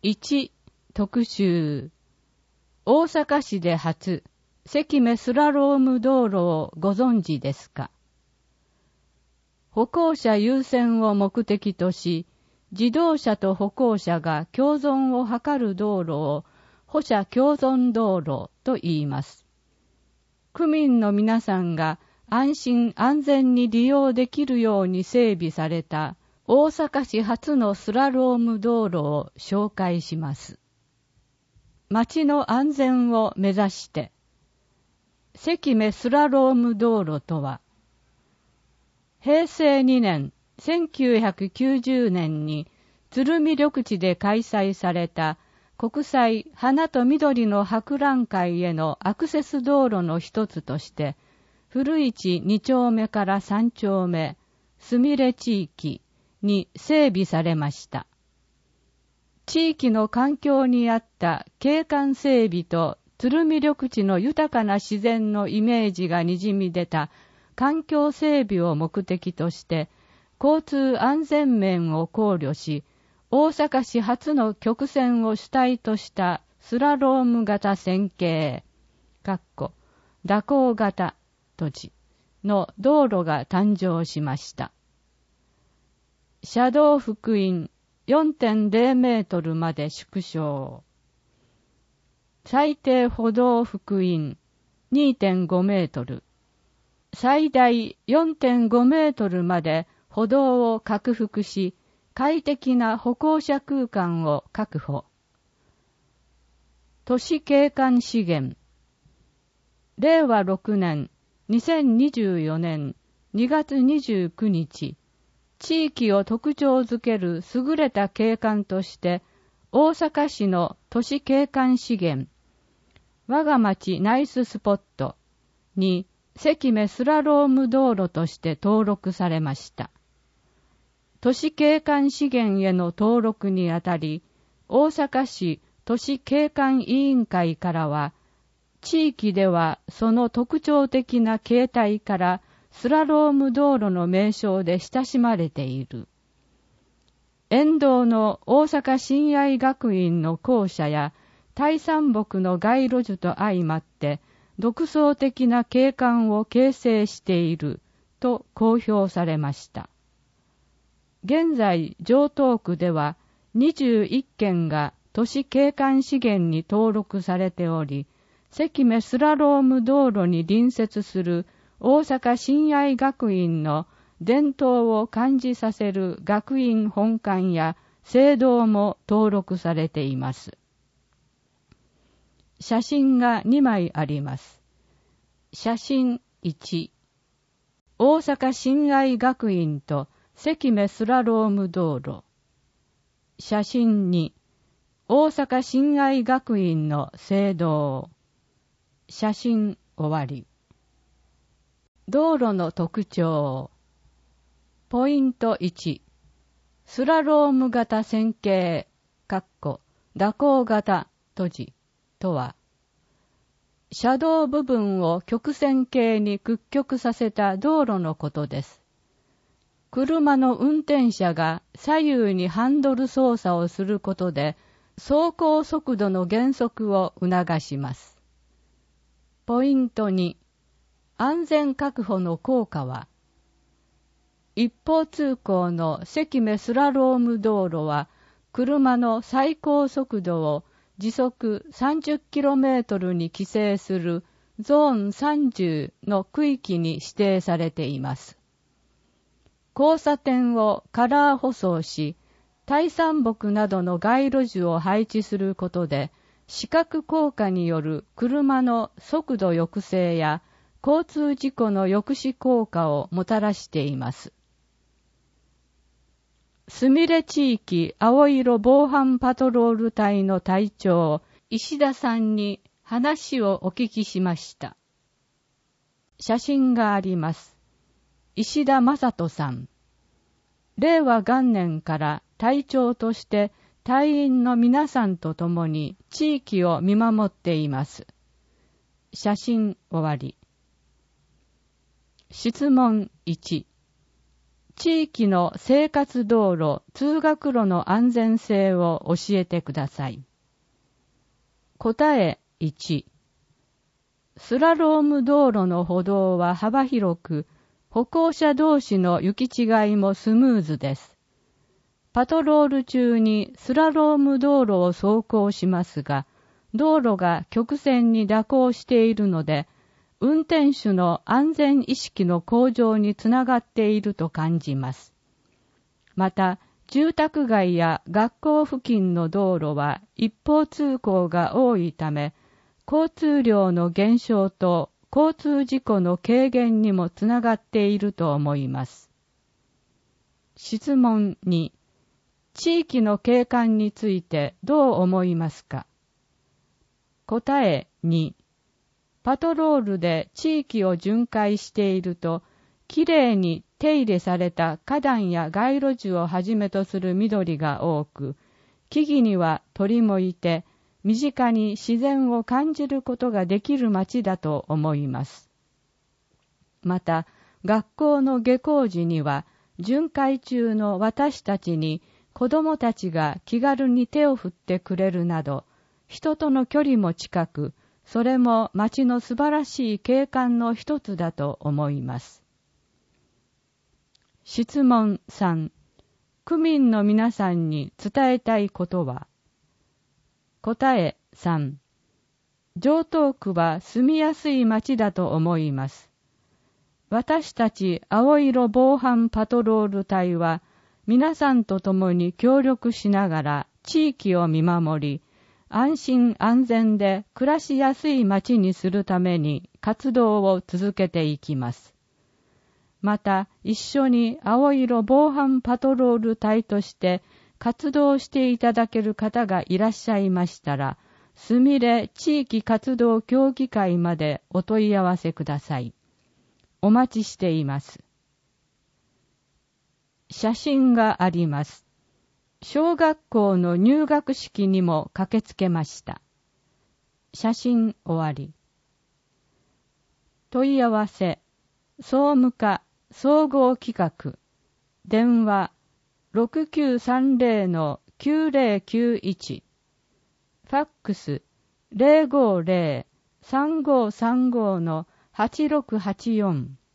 1、特集。大阪市で初、関目スラローム道路をご存知ですか？歩行者優先を目的とし、自動車と歩行者が共存を図る道路を歩車共存道路と言います。区民の皆さんが安心安全に利用できるように整備された大阪市初のスラローム道路を紹介します。街の安全を目指して、関目スラローム道路とは、平成2年、1990年に鶴見緑地で開催された国際花と緑の博覧会へのアクセス道路の一つとして、古市2丁目から3丁目、すみれ地域に整備されました。地域の環境に合った景観整備と鶴見緑地の豊かな自然のイメージがにじみ出た環境整備を目的として、交通安全面を考慮し、大阪市初の曲線を主体としたスラローム型線形、蛇行型土地の道路が誕生しました。車道幅員 4.0 メートルまで縮小。最低歩道幅員 2.5 メートル。最大 4.5 メートルまで歩道を拡幅し、快適な歩行者空間を確保。都市景観資源。令和6年2024年2月29日、地域を特徴づける優れた景観として、大阪市の都市景観資源、我が町ナイススポットに関目スラローム道路として登録されました。都市景観資源への登録にあたり、大阪市都市景観委員会からは、地域ではその特徴的な形態からスラローム道路の名称で親しまれている。沿道の大阪親愛学院の校舎や大山木の街路樹と相まって独創的な景観を形成していると公表されました。現在、城東区では21件が都市景観資源に登録されており、関目スラローム道路に隣接する大阪親愛学院の伝統を感じさせる学院本館や聖堂も登録されています。写真が2枚あります。写真1、大阪親愛学院と関目スラローム道路。写真2、大阪親愛学院の聖堂。写真終わり。道路の特徴。ポイント1、スラローム型線形、蛇行型閉じとは、車道部分を曲線形に屈曲させた道路のことです。車の運転者が左右にハンドル操作をすることで、走行速度の減速を促します。ポイント2、安全確保の効果は、一方通行の関目スラローム道路は、車の最高速度を時速 30km に規制するゾーン30の区域に指定されています。交差点をカラー舗装し、大山木などの街路樹を配置することで、視覚効果による車の速度抑制や交通事故の抑止効果をもたらしています。すみれ地域青色防犯パトロール隊の隊長、石田さんに話をお聞きしました。写真があります。石田正人さん。令和元年から隊長として隊員の皆さんと共に地域を見守っています。写真終わり。質問1。 地域の生活道路、通学路の安全性を教えてください。答え1。スラローム道路の歩道は幅広く、歩行者同士の行き違いもスムーズです。パトロール中にスラローム道路を走行しますが、道路が曲線に蛇行しているので、運転手の安全意識の向上につながっていると感じます。また、住宅街や学校付近の道路は一方通行が多いため、交通量の減少と交通事故の軽減にもつながっていると思います。質問2、地域の景観についてどう思いますか？答え2、パトロールで地域を巡回していると、きれいに手入れされた花壇や街路樹をはじめとする緑が多く、木々には鳥もいて、身近に自然を感じることができる街だと思います。また、学校の下校時には、巡回中の私たちに子供たちが気軽に手を振ってくれるなど、人との距離も近く、それも街の素晴らしい景観の一つだと思います。質問3、区民の皆さんに伝えたいことは？答え3、城東区は住みやすい街だと思います。私たち青色防犯パトロール隊は皆さんと共に協力しながら地域を見守り、安心安全で暮らしやすい街にするために活動を続けていきます。また、一緒に青色防犯パトロール隊として活動していただける方がいらっしゃいましたら、すみれ地域活動協議会までお問い合わせください。お待ちしています。写真があります。小学校の入学式にも駆けつけました。写真終わり。問い合わせ、総務課総合企画、電話 6930-9091、ファックス 050-3535-8684